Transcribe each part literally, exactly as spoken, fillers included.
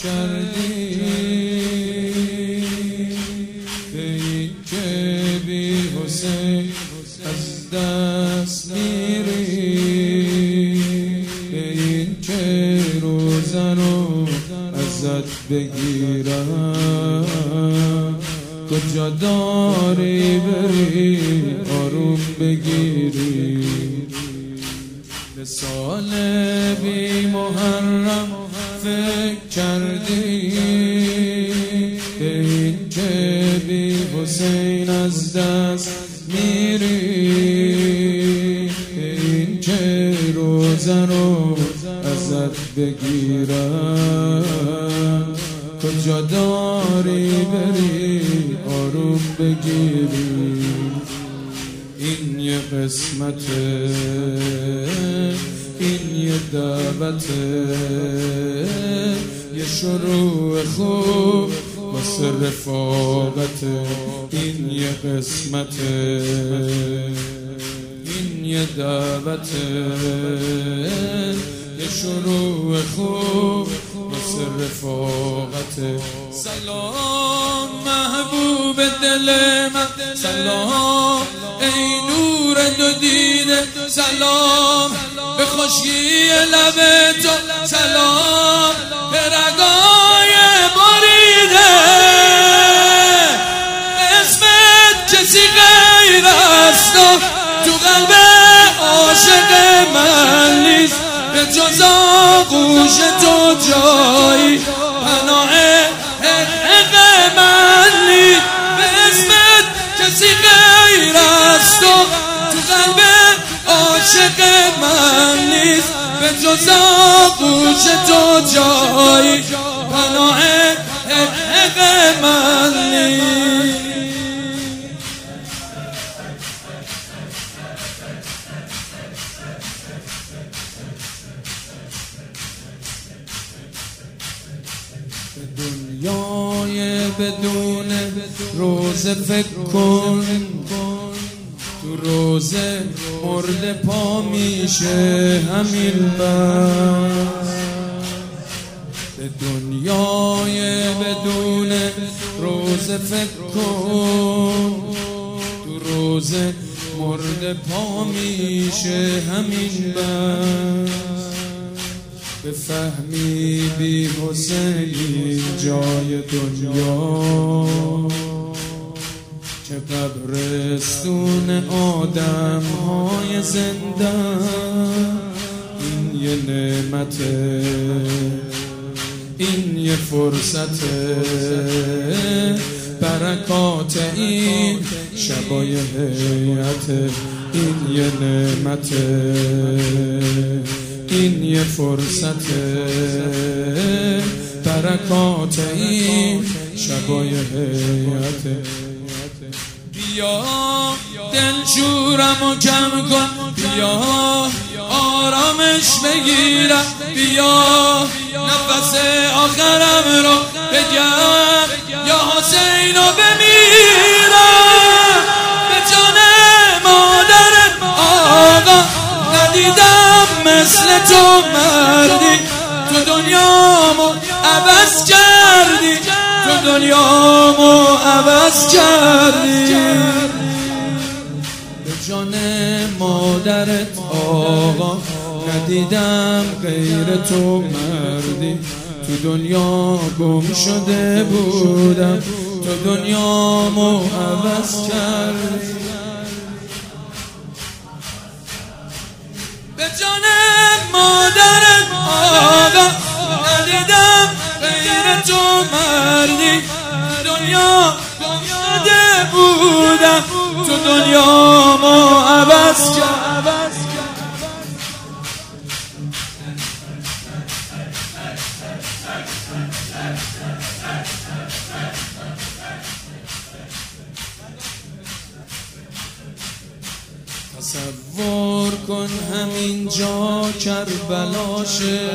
کردی به این که بی حسین از دست میری، به این که روزن رو ازت بگیرم، کجا داری بری آروم بگیری. به سال بی محرم فکر کردی به این که بی حسین از دست میری، به این که روزه رو ازت بگیرم، کجا داری بری آروم بگیری. این یه قسمته، این یه دعوته، یه شروع خوب واسه رفاقته. این یه قسمته، این یه دعوته، یه شروع خوب واسه رفاقته. سلام محبوب دل من، سلام ای نور دو دیده، سلام به خشکی لب تو، سلام به رگای بریده. اسمت کسی غیر است تو قلب عاشق من نیست، به جز آغوش تو جایی پناه حق من نیست. به اسمت کسی غیر است تو قلب عاشق من نیست، به جز آغوش تو جایی پناه حق من نیست. دنیای بدون روزه فکر کن، تو روزه مرده پا میشه همین بس. به دنیای بدون روزه فکر کن، تو روزه مرده پا میشه همین بس. بفهمی بی حسینی جای دنیا، چه قبرستون آدم های زنده. این یه نعمته، این یه فرصته، برکات این شبای حیاته. این یه نعمته، این یه فرصته، برکات این شبای حیاته. بیا دلشورمو کم کن، بیا آرامش بگیرم، بیا نفس آخرم رو بگم یا حسینو بمیرم. به جان مادرت آقا ندیدم مثل تو مردی، تو دنیامو عوض کردی، تو دنیامو عوض کردی. به جان مادرت آقا ندیدم غیر تو مردی، تو دنیا گم شده بودم، تو دنیامو عوض کردی. به جان مادرت آقا ندیدم غیر تو مردی، دنیا گم شده بودم، تو دنیامو عوض کرد. تصور کن همینجا کربلاشه،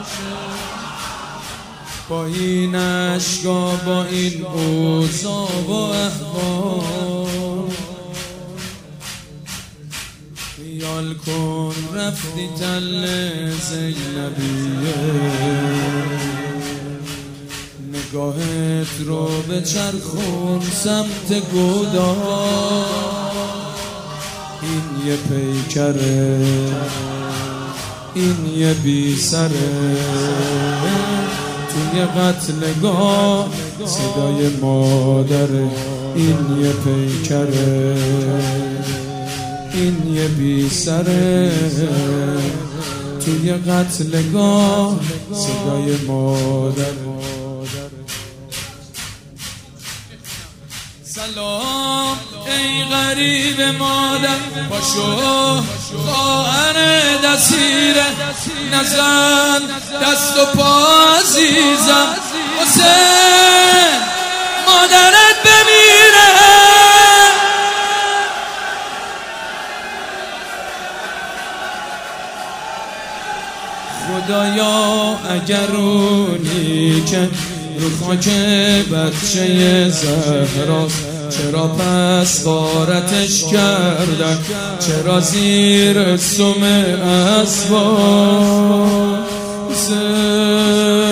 با این عشقا، با این اوضاع و احوال. خیال کن رفتی تل زینبیه، نگاهت رو به چرخون سمت گودا، این یه پیکره این یه بی سره، توی قتلگاه صدای مادره، این یه پیکره این یه بی سره، توی قتلگاه صدای مادره. سلام ای غریب مادر، پاشو خواهر دسیره، نزن دست و پا عزیزم، حسین مادرت بمیره. خدایا اگر اونی که رو خاک بچه زهراست، چرا پس غارتش کردن، چرا زیر سم اسباب